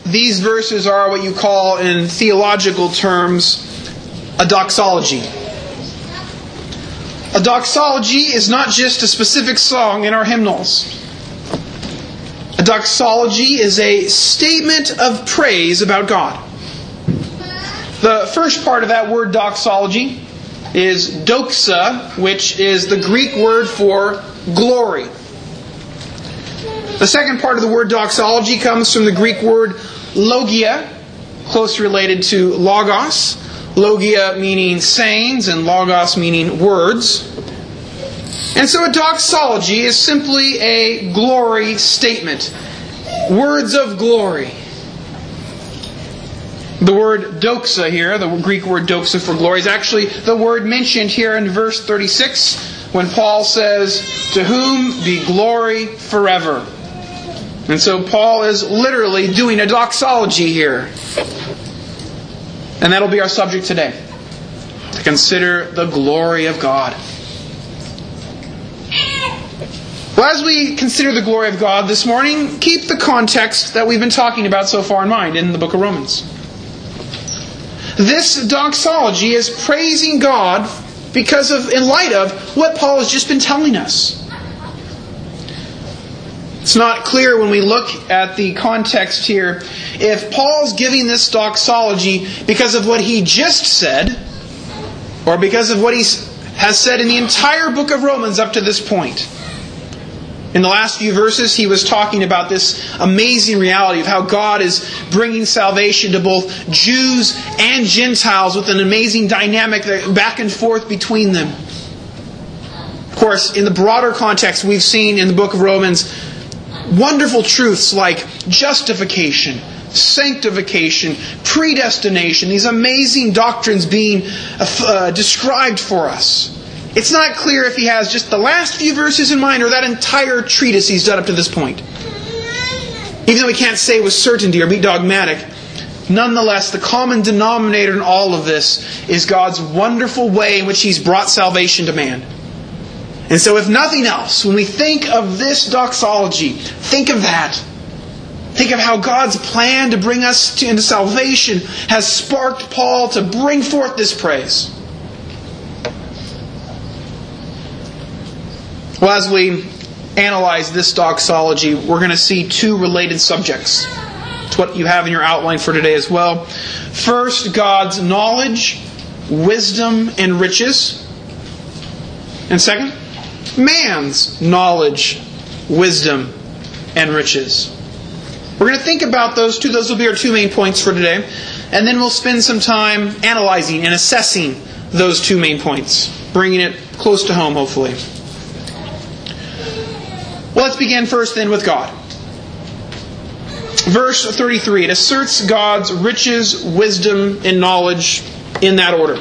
these verses are what you call, in theological terms, a doxology. A doxology is not just a specific song in our hymnals. A doxology is a statement of praise about God. The first part of that word doxology is doxa, which is the Greek word for glory. The second part of the word doxology comes from the Greek word logia, closely related to logos. Logia meaning sayings and logos meaning words. And so a doxology is simply a glory statement. Words of glory. The word doxa here, the Greek word doxa for glory, is actually the word mentioned here in verse 36 when Paul says, "To whom be glory forever." And so Paul is literally doing a doxology here. And that'll be our subject today. To consider the glory of God. Well, as we consider the glory of God this morning, keep the context that we've been talking about so far in mind in the book of Romans. This doxology is praising God in light of what Paul has just been telling us. It's not clear when we look at the context here if Paul's giving this doxology because of what he just said or because of what he has said in the entire book of Romans up to this point. In the last few verses, he was talking about this amazing reality of how God is bringing salvation to both Jews and Gentiles with an amazing dynamic back and forth between them. Of course, in the broader context, we've seen in the book of Romans wonderful truths like justification, sanctification, predestination, these amazing doctrines being described for us. It's not clear if he has just the last few verses in mind or that entire treatise he's done up to this point. Even though we can't say with certainty or be dogmatic, nonetheless, the common denominator in all of this is God's wonderful way in which He's brought salvation to man. And so if nothing else, when we think of this doxology, think of that. Think of how God's plan to bring us into salvation has sparked Paul to bring forth this praise. Well, as we analyze this doxology, we're going to see two related subjects. It's what you have in your outline for today as well. First, God's knowledge, wisdom, and riches. And second, man's knowledge, wisdom, and riches. We're going to think about those two. Those will be our two main points for today. And then we'll spend some time analyzing and assessing those two main points, bringing it close to home, hopefully. Well, let's begin first then with God. Verse 33, it asserts God's riches, wisdom, and knowledge in that order.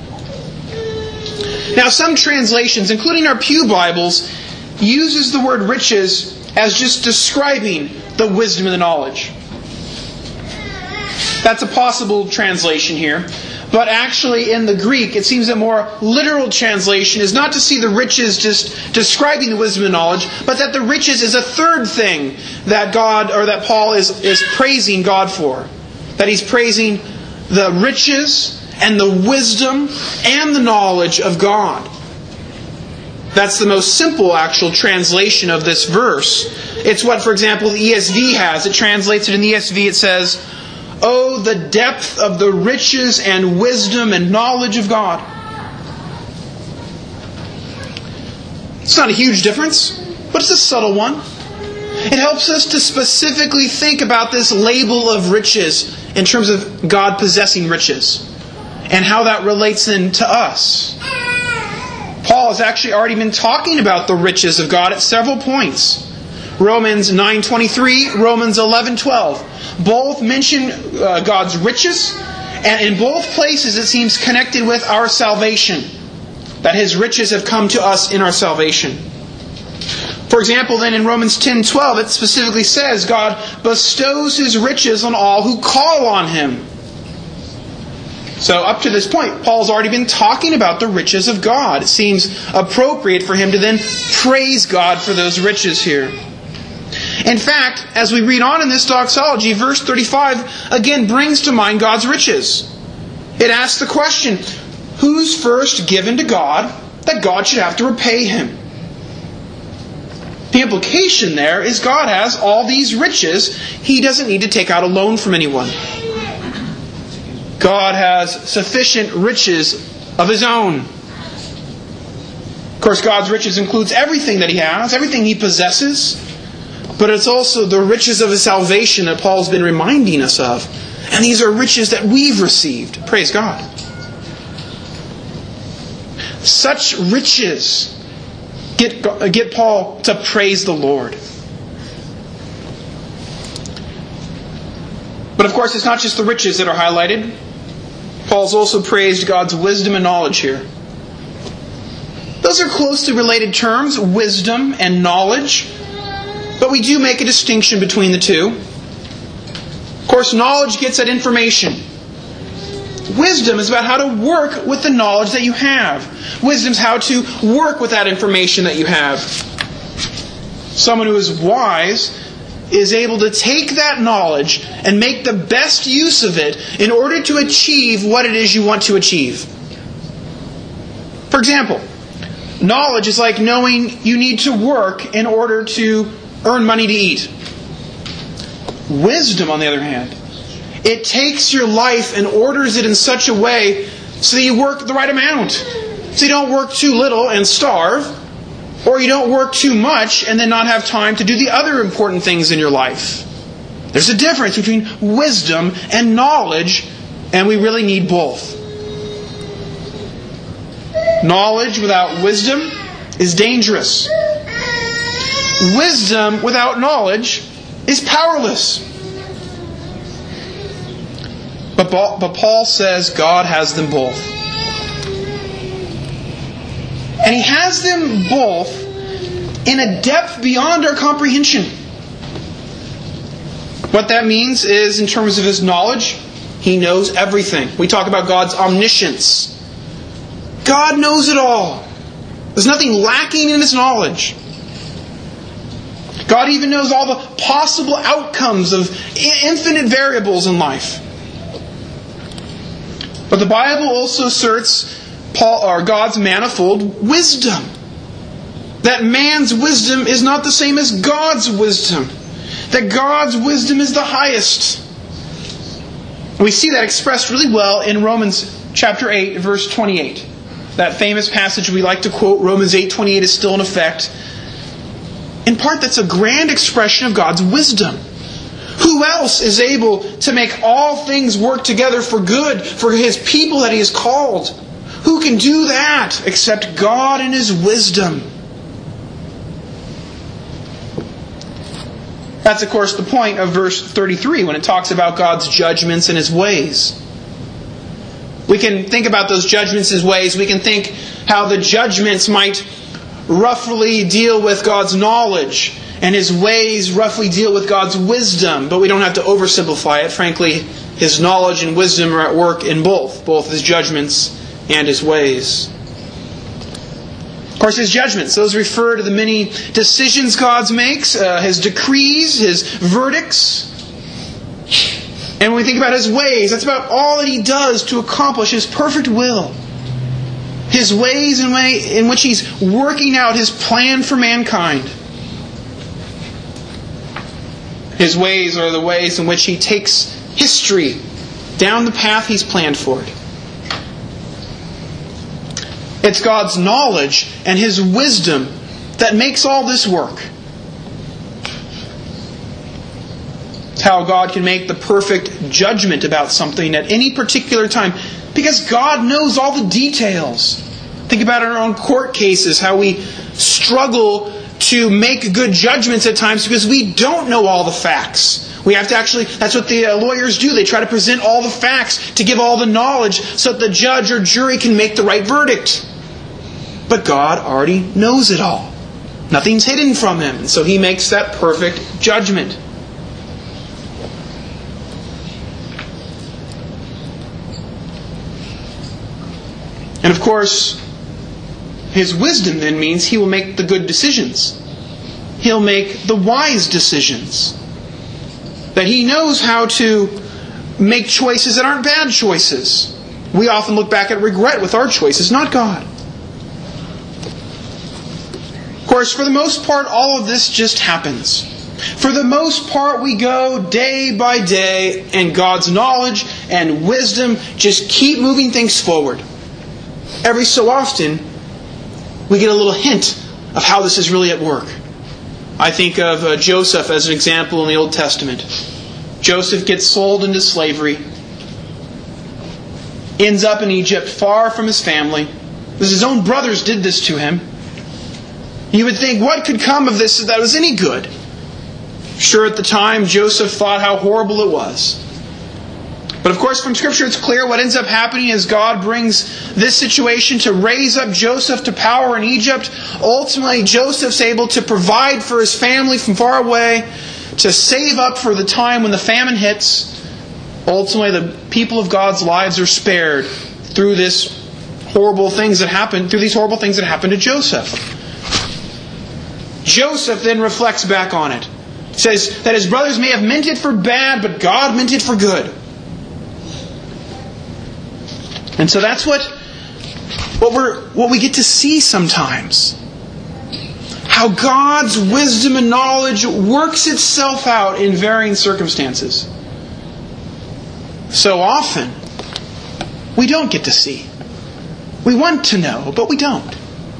Now, some translations, including our Pew Bibles, uses the word riches as just describing the wisdom and the knowledge. That's a possible translation here. But actually in the Greek, it seems a more literal translation is not to see the riches just describing the wisdom and knowledge, but that the riches is a third thing that Paul is praising God for. That he's praising the riches and the wisdom and the knowledge of God. That's the most simple actual translation of this verse. It's what, for example, the ESV has. It translates it in the ESV. It says, "Oh, the depth of the riches and wisdom and knowledge of God." It's not a huge difference, but it's a subtle one. It helps us to specifically think about this label of riches in terms of God possessing riches and how that relates then to us. Paul has actually already been talking about the riches of God at several points. Romans 9:23, Romans 11:12. Both mention God's riches, and in both places it seems connected with our salvation. That His riches have come to us in our salvation. For example, then in Romans 10:12, it specifically says God bestows His riches on all who call on Him. So up to this point, Paul's already been talking about the riches of God. It seems appropriate for him to then praise God for those riches here. In fact, as we read on in this doxology, verse 35 again brings to mind God's riches. It asks the question, who's first given to God that God should have to repay him? The implication there is God has all these riches. He doesn't need to take out a loan from anyone. God has sufficient riches of His own. Of course, God's riches includes everything that He has, everything He possesses. But it's also the riches of His salvation that Paul's been reminding us of. And these are riches that we've received. Praise God. Such riches get Paul to praise the Lord. But of course, it's not just the riches that are highlighted. Paul's also praised God's wisdom and knowledge here. Those are closely related terms, wisdom and knowledge. But we do make a distinction between the two. Of course, knowledge gets at information. Wisdom is about how to work with the knowledge that you have. Wisdom is how to work with that information that you have. Someone who is wise is able to take that knowledge and make the best use of it in order to achieve what it is you want to achieve. For example, knowledge is like knowing you need to work in order to earn money to eat. Wisdom, on the other hand, it takes your life and orders it in such a way so that you work the right amount. So you don't work too little and starve, or you don't work too much and then not have time to do the other important things in your life. There's a difference between wisdom and knowledge, and we really need both. Knowledge without wisdom is dangerous. Wisdom without knowledge is powerless. But Paul says God has them both. And He has them both in a depth beyond our comprehension. What that means is, in terms of His knowledge, He knows everything. We talk about God's omniscience. God knows it all. There's nothing lacking in His knowledge. God even knows all the possible outcomes of infinite variables in life. But the Bible also asserts God's manifold wisdom. That man's wisdom is not the same as God's wisdom. That God's wisdom is the highest. We see that expressed really well in Romans chapter 8, verse 28. That famous passage we like to quote, Romans 8:28, is still in effect. In part, that's a grand expression of God's wisdom. Who else is able to make all things work together for good for His people that He has called? Who can do that except God in His wisdom? That's, of course, the point of verse 33 when it talks about God's judgments and His ways. We can think about those judgments and His ways. We can think how the judgments might roughly deal with God's knowledge, and His ways roughly deal with God's wisdom. But we don't have to oversimplify it. Frankly, His knowledge and wisdom are at work in both His judgments and His ways. Of course, His judgments, those refer to the many decisions God makes, His decrees, His verdicts. And when we think about His ways, that's about all that He does to accomplish His perfect will. His ways in which He's working out His plan for mankind. His ways are the ways in which He takes history down the path He's planned for it. It's God's knowledge and His wisdom that makes all this work. It's how God can make the perfect judgment about something at any particular time, because God knows all the details. Think about our own court cases, how we struggle to make good judgments at times because we don't know all the facts. We have to that's what the lawyers do. They try to present all the facts to give all the knowledge so that the judge or jury can make the right verdict. But God already knows it all. Nothing's hidden from Him. And so He makes that perfect judgment. And of course, His wisdom then means He will make the good decisions. He'll make the wise decisions. That He knows how to make choices that aren't bad choices. We often look back at regret with our choices, not God. Of course, for the most part, all of this just happens. For the most part, we go day by day, and God's knowledge and wisdom just keep moving things forward. Every so often, we get a little hint of how this is really at work. I think of Joseph as an example in the Old Testament. Joseph gets sold into slavery, ends up in Egypt, far from his family. His own brothers did this to him. You would think, what could come of this that was any good? Sure, at the time, Joseph thought how horrible it was. But of course, from Scripture it's clear what ends up happening is God brings this situation to raise up Joseph to power in Egypt. Ultimately, Joseph's able to provide for his family from far away, to save up for the time when the famine hits. Ultimately, the people of God's lives are spared through these horrible things that happened to Joseph. Joseph then reflects back on it. Says that his brothers may have meant it for bad, but God meant it for good. And so that's what we get to see sometimes. How God's wisdom and knowledge works itself out in varying circumstances. So often, we don't get to see. We want to know, but we don't.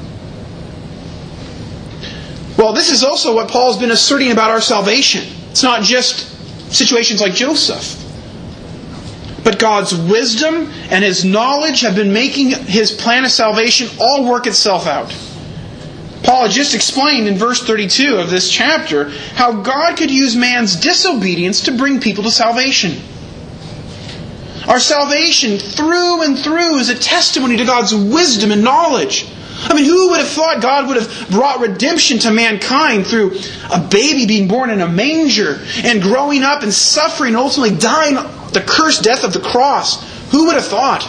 Well, this is also what Paul's been asserting about our salvation. It's not just situations like Joseph. But God's wisdom and His knowledge have been making His plan of salvation all work itself out. Paul had just explained in verse 32 of this chapter how God could use man's disobedience to bring people to salvation. Our salvation through and through is a testimony to God's wisdom and knowledge. I mean, who would have thought God would have brought redemption to mankind through a baby being born in a manger and growing up and suffering and ultimately dying the cursed death of the cross? Who would have thought?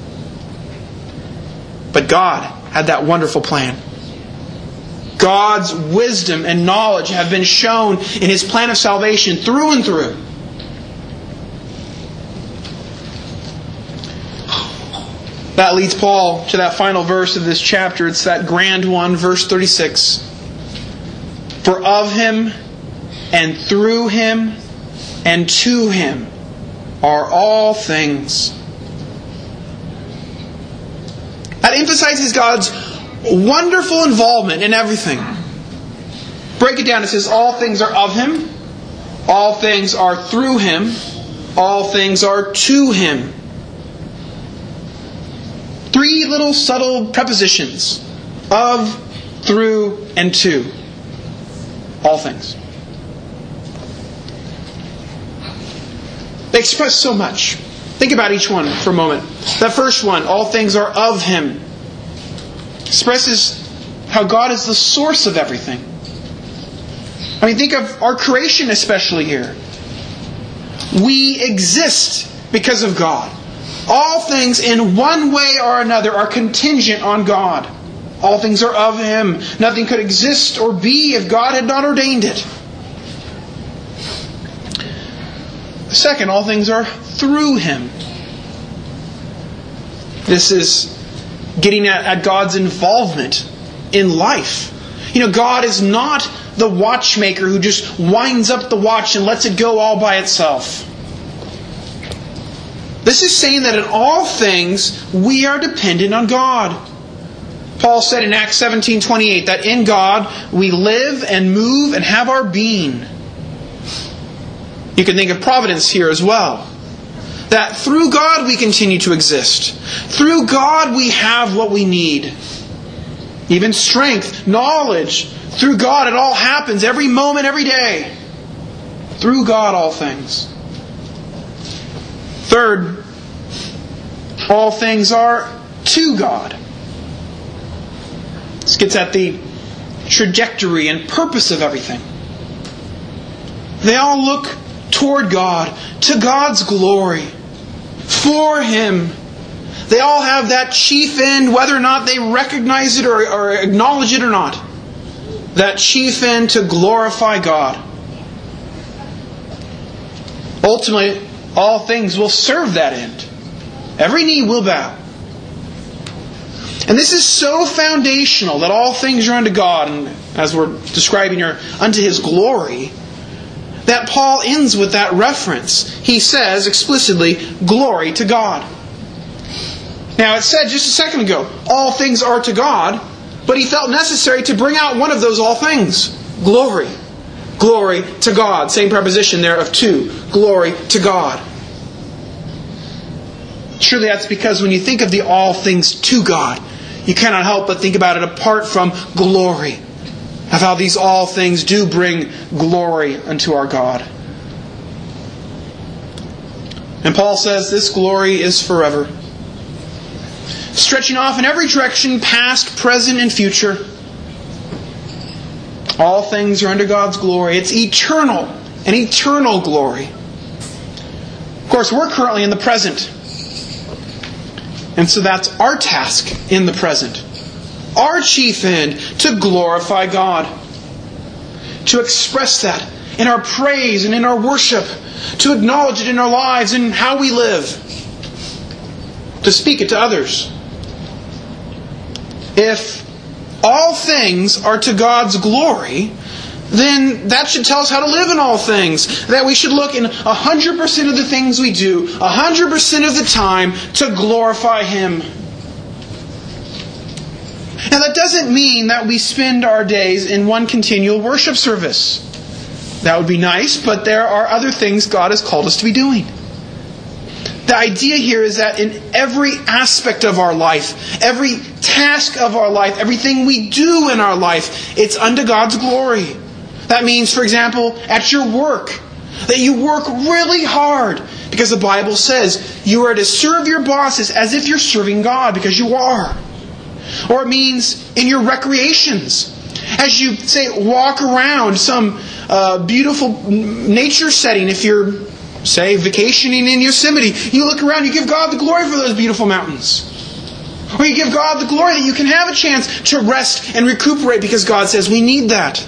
But God had that wonderful plan. God's wisdom and knowledge have been shown in His plan of salvation through and through. That leads Paul to that final verse of this chapter. It's that grand one, verse 36. For of Him, and through Him, and to Him are all things. That emphasizes God's wonderful involvement in everything. Break it down. It says all things are of Him, all things are through Him, all things are to Him. Three little subtle prepositions. Of, through, and to. All things. They express so much. Think about each one for a moment. That first one, all things are of Him, expresses how God is the source of everything. I mean, think of our creation especially here. We exist because of God. All things in one way or another are contingent on God. All things are of Him. Nothing could exist or be if God had not ordained it. Second, all things are through Him. This is getting at God's involvement in life. You know, God is not the watchmaker who just winds up the watch and lets it go all by itself. This is saying that in all things we are dependent on God. Paul said in Acts 17:28 that in God we live and move and have our being. You can think of providence here as well. That through God we continue to exist. Through God we have what we need. Even strength, knowledge. Through God it all happens every moment, every day. Through God all things. Third, all things are to God. This gets at the trajectory and purpose of everything. They all look toward God, to God's glory, for Him. They all have that chief end, whether or not they recognize it or acknowledge it or not. that chief end to glorify God. Ultimately, all things will serve that end. Every knee will bow. And this is so foundational that all things are unto God, and as we're describing here, unto His glory, that Paul ends with that reference. He says explicitly, glory to God. Now it said just a second ago, all things are to God, but he felt necessary to bring out one of those all things. Glory. Glory to God. Same preposition there of two. Glory to God. Surely that's because when you think of the all things to God, you cannot help but think about it apart from glory. Of how these all things do bring glory unto our God. And Paul says this glory is forever. Stretching off in every direction, past, present, and future. All things are under God's glory. It's eternal, an eternal glory. Of course, we're currently in the present. And so that's our task in the present. Our chief end, to glorify God. To express that in our praise and in our worship. To acknowledge it in our lives and how we live. To speak it to others. If all things are to God's glory, then that should tell us how to live in all things. That we should look in 100% of the things we do, 100% of the time, to glorify Him. Now that doesn't mean that we spend our days in one continual worship service. That would be nice, but there are other things God has called us to be doing. The idea here is that in every aspect of our life, every task of our life, everything we do in our life, it's unto God's glory. That means, for example, at your work, that you work really hard because the Bible says you are to serve your bosses as if you're serving God, because you are. Or it means in your recreations, as you, say, walk around some beautiful nature setting. If you're, say, vacationing in Yosemite, you look around, you give God the glory for those beautiful mountains. Or you give God the glory that you can have a chance to rest and recuperate because God says we need that.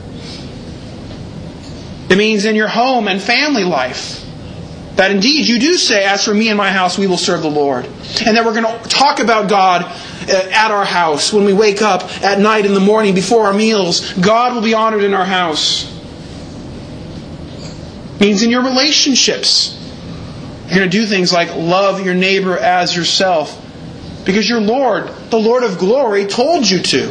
It means in your home and family life that indeed you do say, as for me and my house, we will serve the Lord. And that we're going to talk about God at our house when we wake up, at night, in the morning, before our meals. God will be honored in our house. It means in your relationships, you're going to do things like love your neighbor as yourself because your Lord, the Lord of glory, told you to.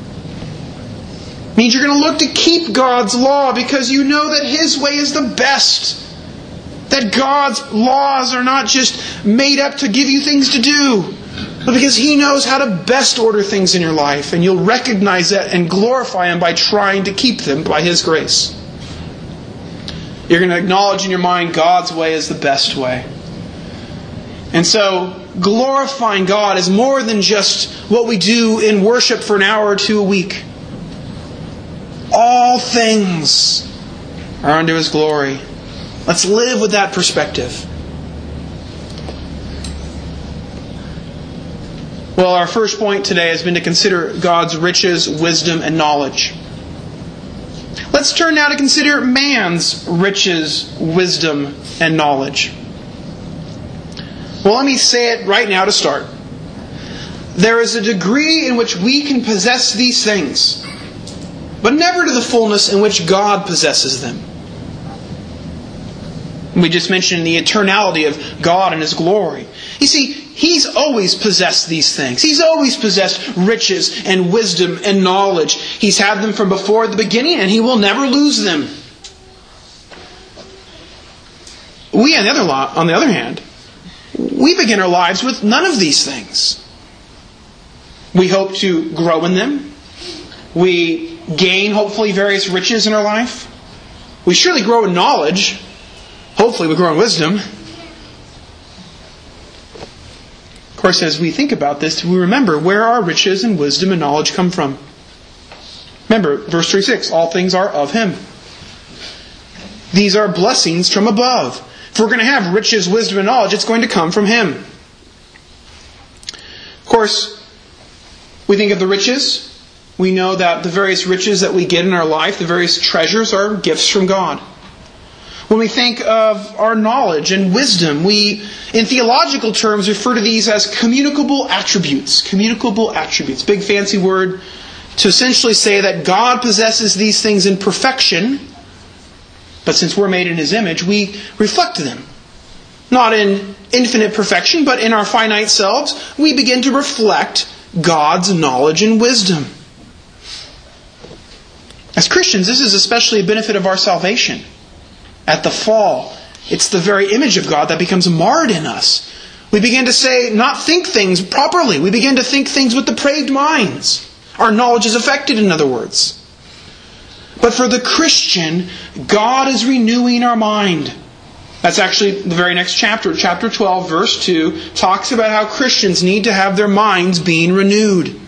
It means you're going to look to keep God's law because you know that His way is the best. That God's laws are not just made up to give you things to do, but because He knows how to best order things in your life. And you'll recognize that and glorify Him by trying to keep them by His grace. You're going to acknowledge in your mind God's way is the best way. And so, glorifying God is more than just what we do in worship for an hour or two a week. All things are unto His glory. Let's live with that perspective. Well, our first point today has been to consider God's riches, wisdom, and knowledge. Let's turn now to consider man's riches, wisdom, and knowledge. Well, let me say it right now to start. There is a degree in which we can possess these things, but never to the fullness in which God possesses them. We just mentioned the eternality of God and His glory. You see, He's always possessed these things. He's always possessed riches and wisdom and knowledge. He's had them from before the beginning, and He will never lose them. We, on the other hand, we begin our lives with none of these things. We hope to grow in them. We gain, hopefully, various riches in our life. We surely grow in knowledge. Hopefully we grow in wisdom. Of course, as we think about this, we remember where our riches and wisdom and knowledge come from. Remember, verse 36, all things are of Him. These are blessings from above. If we're going to have riches, wisdom, and knowledge, it's going to come from Him. Of course, we think of the riches. we know that the various riches that we get in our life, the various treasures, are gifts from God. When we think of our knowledge and wisdom, we, in theological terms, refer to these as communicable attributes. Communicable attributes. Big fancy word to essentially say that God possesses these things in perfection, but since we're made in His image, we reflect them. Not in infinite perfection, but in our finite selves, we begin to reflect God's knowledge and wisdom. As Christians, this is especially a benefit of our salvation. At the fall, it's the very image of God that becomes marred in us. We begin to not think things properly. We begin to think things with depraved minds. Our knowledge is affected, in other words. But for the Christian, God is renewing our mind. That's actually the very next chapter. Chapter 12, verse 2, talks about how Christians need to have their minds being renewed.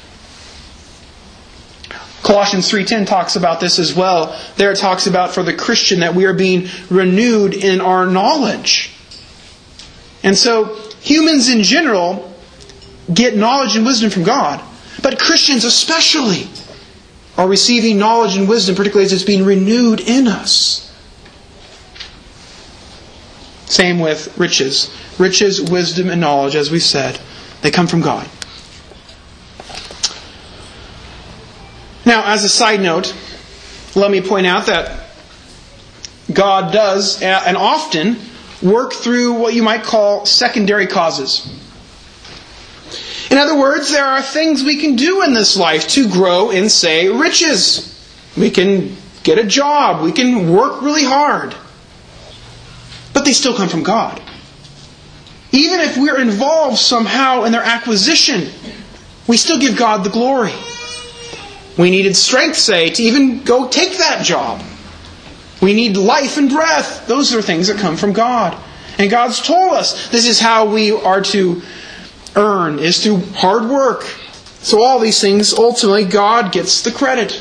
Colossians 3:10 talks about this as well. There it talks about for the Christian that we are being renewed in our knowledge. And so humans in general get knowledge and wisdom from God. But Christians especially are receiving knowledge and wisdom, particularly as it's being renewed in us. Same with riches. Riches, wisdom, and knowledge, as we said, they come from God. Now, as a side note, let me point out that God does, and often, work through what you might call secondary causes. In other words, there are things we can do in this life to grow in, say, riches. We can get a job. We can work really hard. But they still come from God. Even if we're involved somehow in their acquisition, we still give God the glory. We needed strength, say, to even go take that job. We need life and breath. Those are things that come from God. And God's told us this is how we are to earn, is through hard work. So all these things, ultimately, God gets the credit.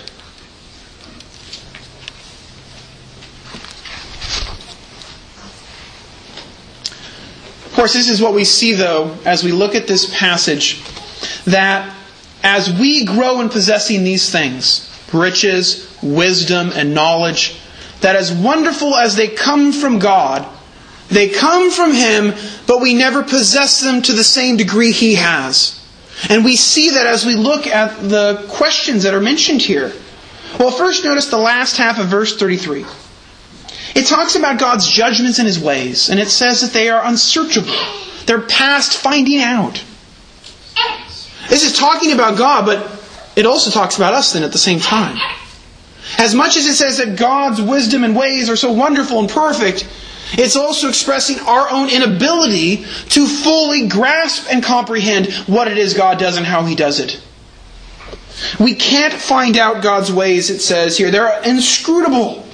Of course, this is what we see, though, as we look at this passage, that as we grow in possessing these things, riches, wisdom, and knowledge, that as wonderful as they come from God, they come from Him, but we never possess them to the same degree He has. And we see that as we look at the questions that are mentioned here. Well, first notice the last half of verse 33. It talks about God's judgments and His ways, and it says that they are unsearchable. They're past finding out. This is talking about God, but it also talks about us then at the same time. As much as it says that God's wisdom and ways are so wonderful and perfect, it's also expressing our own inability to fully grasp and comprehend what it is God does and how He does it. We can't find out God's ways, it says here. They're inscrutable.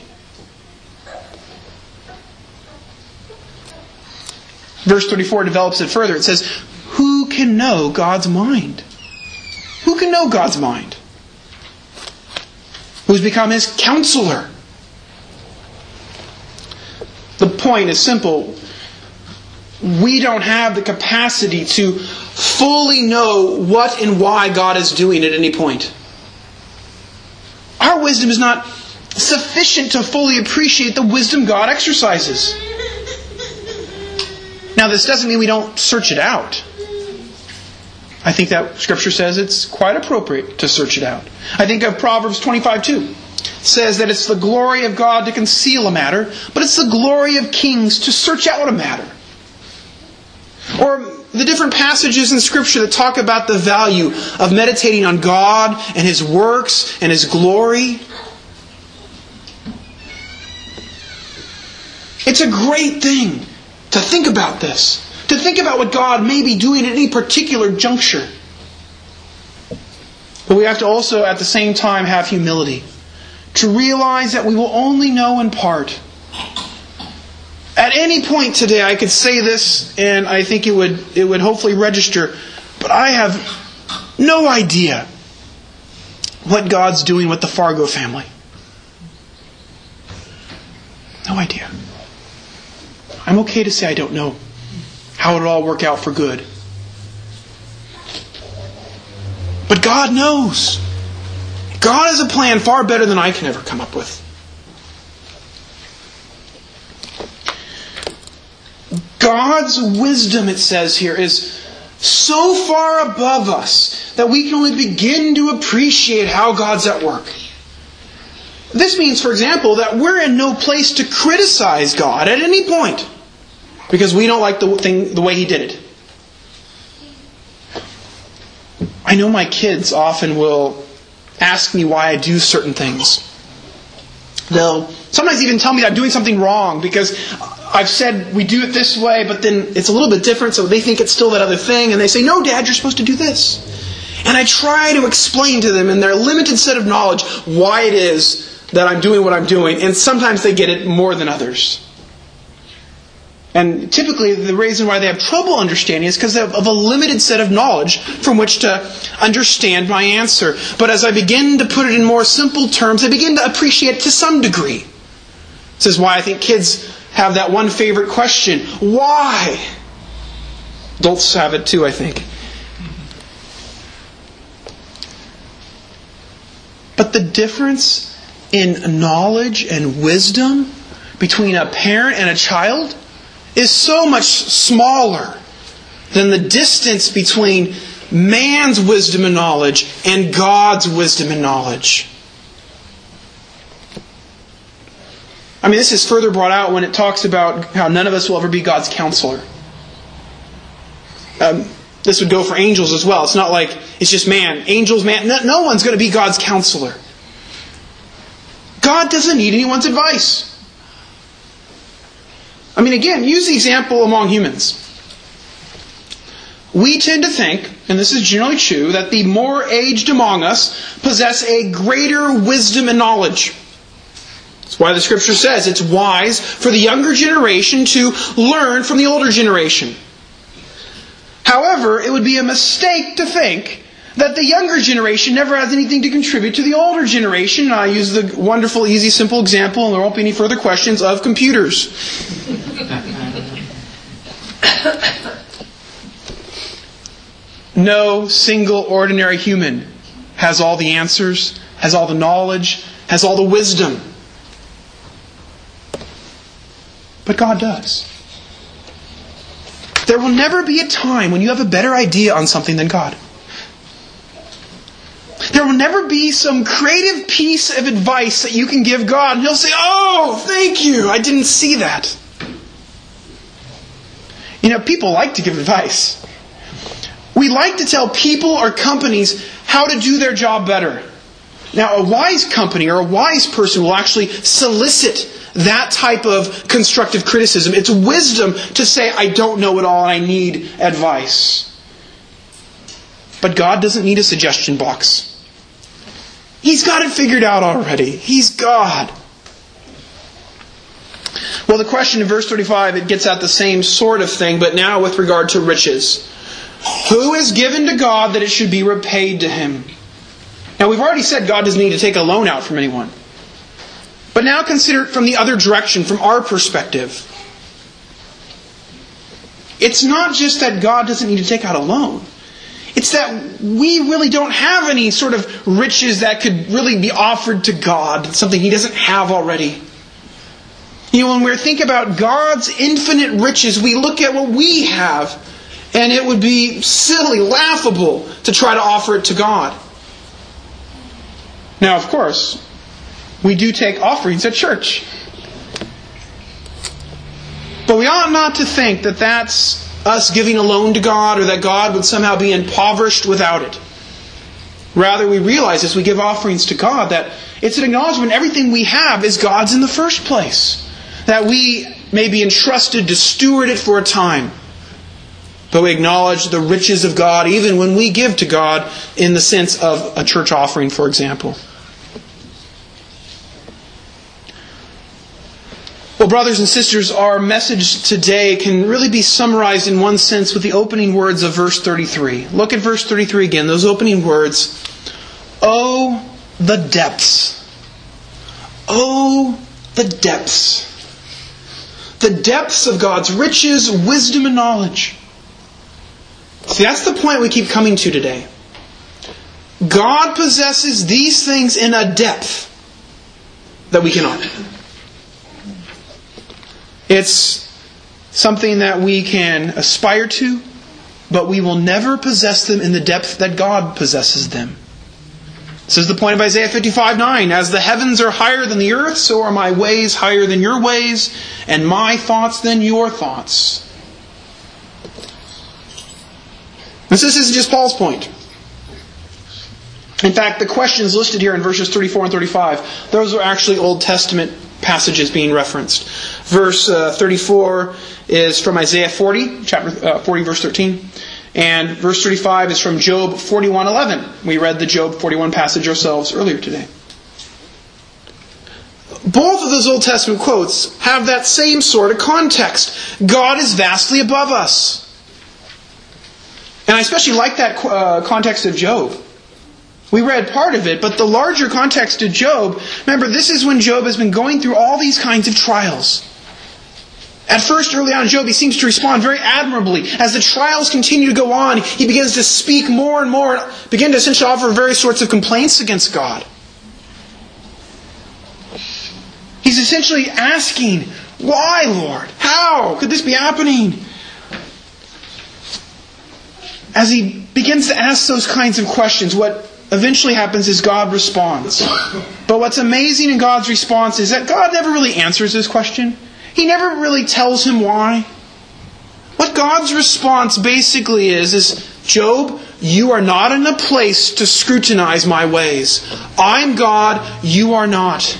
Verse 34 develops it further. It says, who can know God's mind? Who can know God's mind? Who's become His counselor? The point is simple. We don't have the capacity to fully know what and why God is doing at any point. Our wisdom is not sufficient to fully appreciate the wisdom God exercises. Now, this doesn't mean we don't search it out. I think that Scripture says it's quite appropriate to search it out. I think of Proverbs 25:2. It says that it's the glory of God to conceal a matter, but it's the glory of kings to search out a matter. Or the different passages in Scripture that talk about the value of meditating on God and His works and His glory. It's a great thing to think about this. To think about what God may be doing at any particular juncture. But we have to also at the same time have humility. To realize that we will only know in part. At any point today I could say this and I think it would hopefully register. But I have no idea what God's doing with the Fargo family. No idea. I'm okay to say I don't know how it'll all work out for good. But God knows. God has a plan far better than I can ever come up with. God's wisdom, it says here, is so far above us that we can only begin to appreciate how God's at work. This means, for example, that we're in no place to criticize God at any point because we don't like the way He did it. I know my kids often will ask me why I do certain things. They'll sometimes even tell me that I'm doing something wrong because I've said we do it this way, but then it's a little bit different, so they think it's still that other thing. And they say, no, Dad, you're supposed to do this. And I try to explain to them in their limited set of knowledge why it is that I'm doing what I'm doing. And sometimes they get it more than others. And typically the reason why they have trouble understanding is because of a limited set of knowledge from which to understand my answer. But as I begin to put it in more simple terms, I begin to appreciate it to some degree. This is why I think kids have that one favorite question. Why? Adults have it too, I think. But the difference in knowledge and wisdom between a parent and a child is so much smaller than the distance between man's wisdom and knowledge and God's wisdom and knowledge. I mean, this is further brought out when it talks about how none of us will ever be God's counselor. This would go for angels as well. It's not like it's just man. Angels, man. No one's going to be God's counselor. God doesn't need anyone's advice. I mean, again, use the example among humans. We tend to think, and this is generally true, that the more aged among us possess a greater wisdom and knowledge. That's why the Scripture says it's wise for the younger generation to learn from the older generation. However, it would be a mistake to think that the younger generation never has anything to contribute to the older generation. And I use the wonderful, easy, simple example, and there won't be any further questions, of computers. No single ordinary human has all the answers, has all the knowledge, has all the wisdom. But God does. There will never be a time when you have a better idea on something than God. There will never be some creative piece of advice that you can give God and He'll say, oh, thank you, I didn't see that. You know, people like to give advice. We like to tell people or companies how to do their job better. Now, a wise company or a wise person will actually solicit that type of constructive criticism. It's wisdom to say, I don't know it all and I need advice. But God doesn't need a suggestion box. He's got it figured out already. He's God. Well, the question in verse 35, it gets at the same sort of thing, but now with regard to riches. Who is given to God that it should be repaid to Him? Now, we've already said God doesn't need to take a loan out from anyone. But now consider it from the other direction, from our perspective. It's not just that God doesn't need to take out a loan. It's that we really don't have any sort of riches that could really be offered to God, something He doesn't have already. You know, when we think about God's infinite riches, we look at what we have, and it would be silly, laughable to try to offer it to God. Now, of course, we do take offerings at church. But we ought not to think that that's us giving a loan to God or that God would somehow be impoverished without it. Rather, we realize as we give offerings to God that it's an acknowledgement everything we have is God's in the first place. That we may be entrusted to steward it for a time. But we acknowledge the riches of God even when we give to God in the sense of a church offering, for example. Well, brothers and sisters, our message today can really be summarized in one sense with the opening words of verse 33. Look at verse 33 again, those opening words. Oh, the depths. Oh, the depths. The depths of God's riches, wisdom, and knowledge. See, that's the point we keep coming to today. God possesses these things in a depth that we cannot. It's something that we can aspire to, but we will never possess them in the depth that God possesses them. This is the point of Isaiah 55:9. As the heavens are higher than the earth, so are my ways higher than your ways, and my thoughts than your thoughts. This isn't just Paul's point. In fact, the questions listed here in verses 34 and 35, those are actually Old Testament passages being referenced. Verse 34 is from Isaiah 40, chapter 40, verse 13. And verse 35 is from Job 41:11. We read the Job 41 passage ourselves earlier today. Both of those Old Testament quotes have that same sort of context. God is vastly above us. And I especially like that context of Job. We read part of it, but the larger context of Job, remember, this is when Job has been going through all these kinds of trials. At first, early on, Job, he seems to respond very admirably. As the trials continue to go on, he begins to speak more and more, begin to essentially offer various sorts of complaints against God. He's essentially asking, why, Lord? How could this be happening? As he begins to ask those kinds of questions, what eventually happens is God responds. But what's amazing in God's response is that God never really answers his question. He never really tells him why. What God's response basically is, Job, you are not in a place to scrutinize my ways. I'm God, you are not.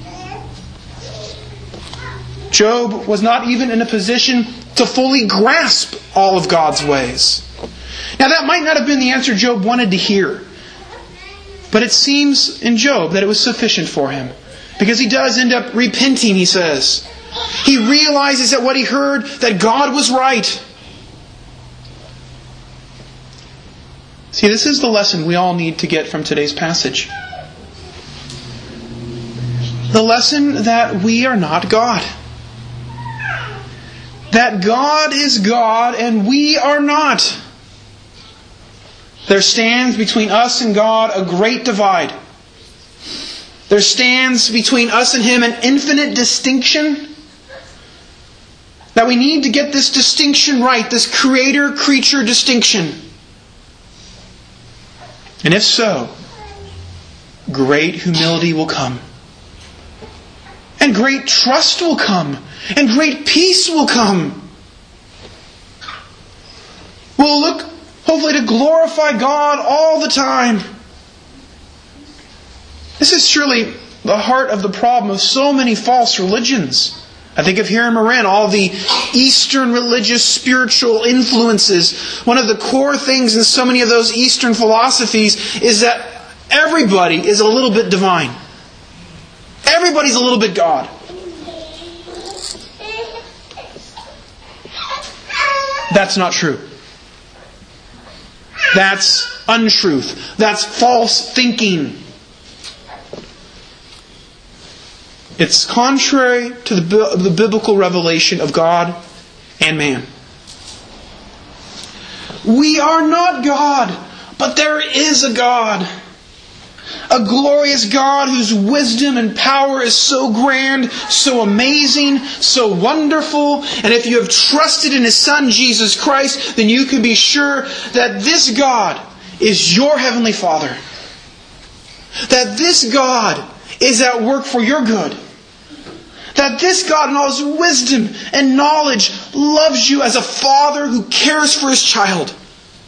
Job was not even in a position to fully grasp all of God's ways. Now that might not have been the answer Job wanted to hear. But it seems in Job that it was sufficient for him. Because he does end up repenting, he says. He realizes that what he heard, that God was right. See, this is the lesson we all need to get from today's passage. The lesson that we are not God. That God is God and we are not. There stands between us and God a great divide. There stands between us and Him an infinite distinction. That we need to get this distinction right, this creator-creature distinction. And if so, great humility will come. And great trust will come. And great peace will come. We'll look, hopefully, to glorify God all the time. This is surely the heart of the problem of so many false religions. I think of here in Marin, all the Eastern religious spiritual influences. One of the core things in so many of those Eastern philosophies is that everybody is a little bit divine. Everybody's a little bit God. That's not true. That's untruth. That's false thinking. It's contrary to the biblical revelation of God and man. We are not God, but there is a God. A glorious God whose wisdom and power is so grand, so amazing, so wonderful. And if you have trusted in His Son, Jesus Christ, then you can be sure that this God is your Heavenly Father. That this God is at work for your good. That this God in all His wisdom and knowledge loves you as a father who cares for his child.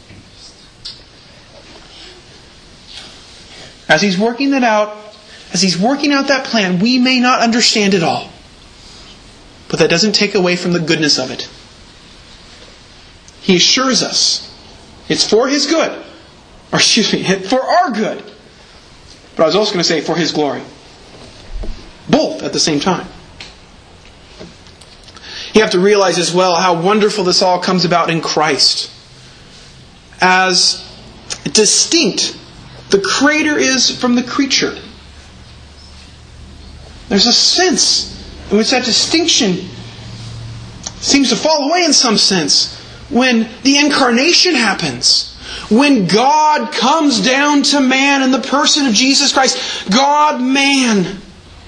As He's working that out, as He's working out that plan, we may not understand it all. But that doesn't take away from the goodness of it. He assures us it's for His good. Or for our good. But I was also going to say for His glory. Both at the same time. You have to realize as well how wonderful this all comes about in Christ. As distinct the Creator is from the creature. There's a sense in which that distinction seems to fall away in some sense when the incarnation happens. when God comes down to man in the person of Jesus Christ, God man.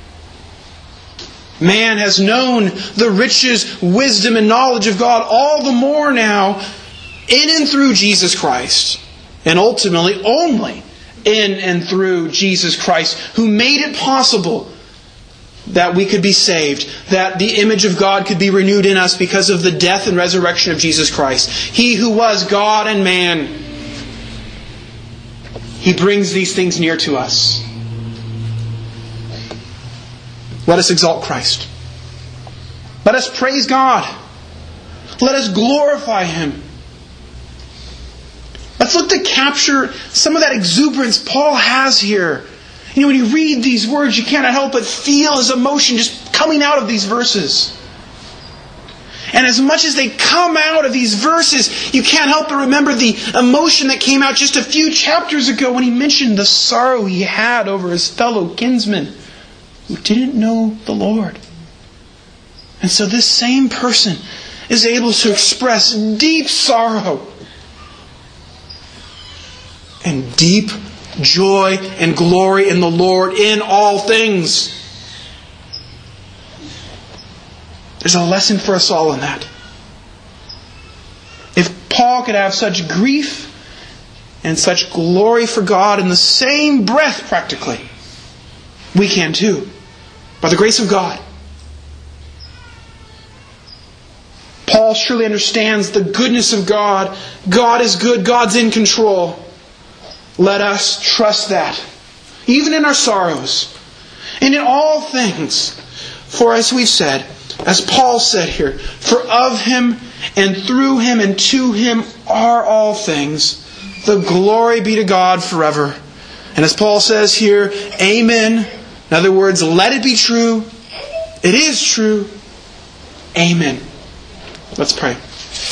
Man has known the riches, wisdom, and knowledge of God all the more now in and through Jesus Christ. And ultimately only in and through Jesus Christ, who made it possible that we could be saved, that the image of God could be renewed in us because of the death and resurrection of Jesus Christ. He who was God and man, He brings these things near to us. Let us exalt Christ. Let us praise God. Let us glorify Him. Let's look to capture some of that exuberance Paul has here. You know, when you read these words, you cannot help but feel His emotion just coming out of these verses. And as much as they come out of these verses, you can't help but remember the emotion that came out just a few chapters ago when he mentioned the sorrow he had over his fellow kinsmen who didn't know the Lord. And so this same person is able to express deep sorrow and deep joy and glory in the Lord in all things. There's a lesson for us all in that. If Paul could have such grief and such glory for God in the same breath practically, we can too, by the grace of God. Paul surely understands the goodness of God. God is good. God's in control. Let us trust that, even in our sorrows and in all things. For as we've said, as Paul said here, for of Him and through Him and to Him are all things. The glory be to God forever. And as Paul says here, Amen. In other words, let it be true. It is true. Amen. Let's pray.